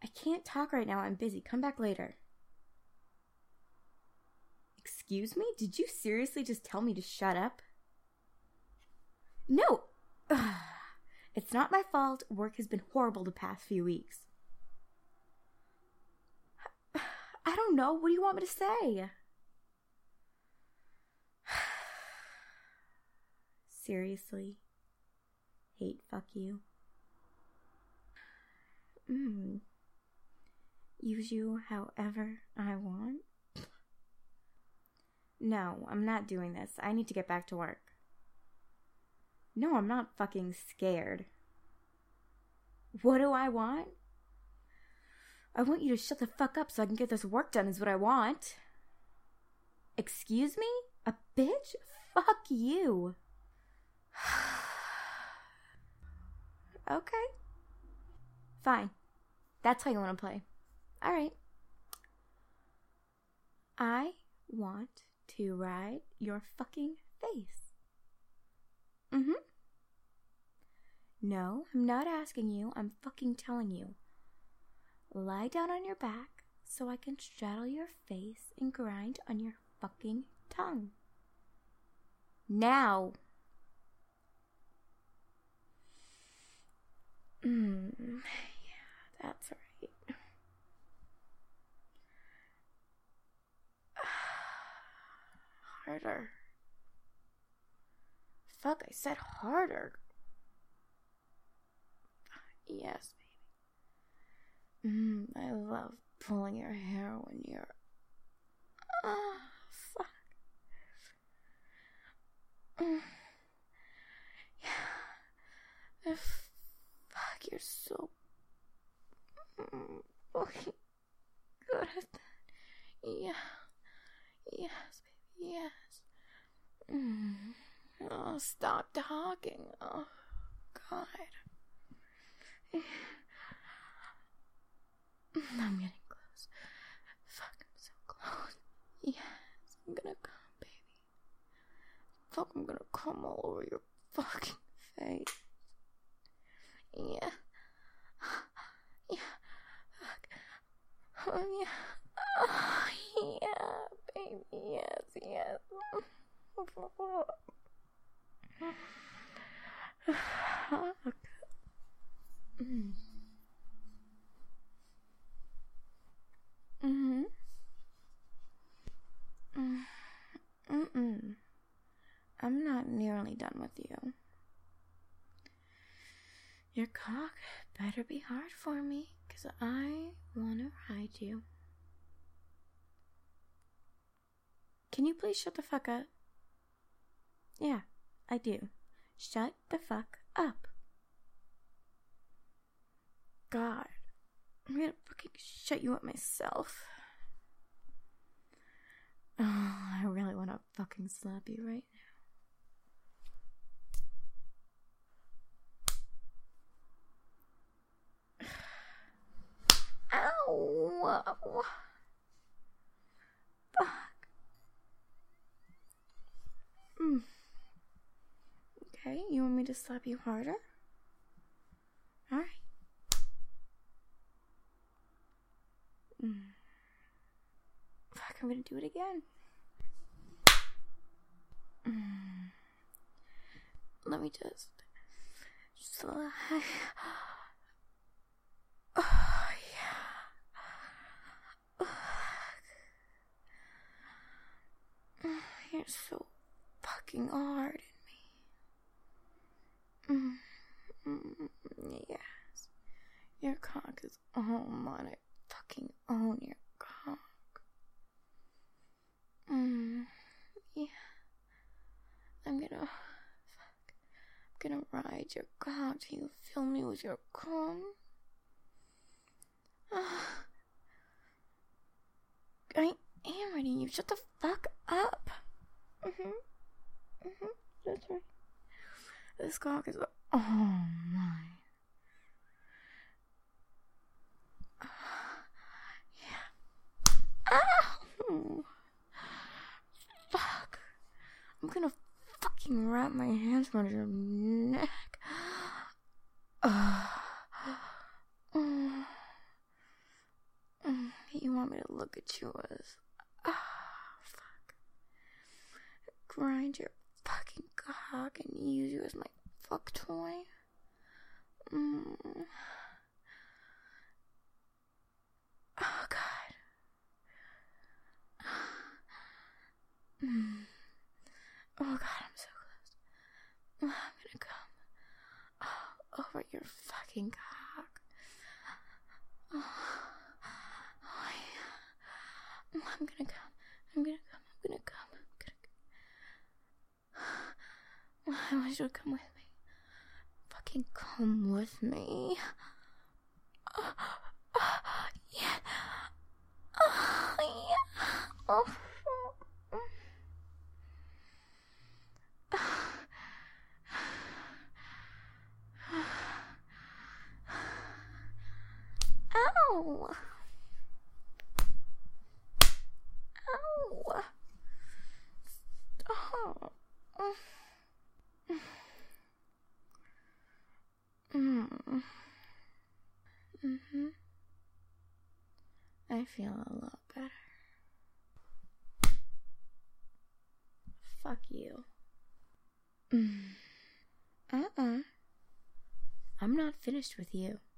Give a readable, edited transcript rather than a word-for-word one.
can't talk right now. I'm busy. Come back later. Excuse me? Did you seriously just tell me to shut up? No! Ugh. It's not my fault. Work has been horrible the past few weeks. I don't know. What do you want me to say? Seriously? Hate fuck you. Use you however I want? No, I'm not doing this. I need to get back to work. No, I'm not fucking scared. What do I want? I want you to shut the fuck up so I can get this work done is what I want. Excuse me? A bitch? Fuck you. Okay. Fine. That's how you want to play. Alright. I want to ride your fucking face. No, I'm not asking you. I'm fucking telling you. Lie down on your back so I can straddle your face and grind on your fucking tongue. Now. Yeah, that's right. Harder. Fuck, I said harder. Yes, baby. I love pulling your hair when you're... fuck. Yeah. Fuck, you're so... fucking good at that. Yeah. Yes, baby, yes. Oh, stop talking. Oh, God. I'm getting close. Fuck, I'm so close. Yes, I'm gonna come, baby. Fuck, I'm gonna come all over your fucking face. Yeah. Yeah. Fuck. Oh, yeah. Oh, yeah, baby. Yes, yes. Fuck. I'm not nearly done with you. Your cock better be hard for me, 'cause I wanna ride you. Can you please shut the fuck up? Yeah, I do. Shut the fuck up. God, I'm gonna fucking shut you up myself. Oh, I really wanna fucking slap you right now. Ow! Fuck. Okay, you want me to slap you harder? Alright. Fuck, I'm gonna do it again. Let me just slide. Oh, yeah. You're so fucking hard in me. Yes. Your cock is all mine. I fucking own your cock. Yeah. I'm gonna ride your cock till you fill me with your cum. I am ready. You shut the fuck up. That's right. This cock is all mine. Yeah. Ow! Fuck. I'm gonna fucking wrap my hands around your neck. want me to look at you as? Fuck. Grind your fucking cock and use you as my fuck toy? Oh, God. Oh, God, I'm so close. I'm gonna come over your fucking cock. Oh, yeah. I'm gonna come. I want you to come with me. Fucking come with me. Yeah. Yeah. Oh. Ow. Ow. Oh. I feel a lot better. Fuck you. I'm not finished with you.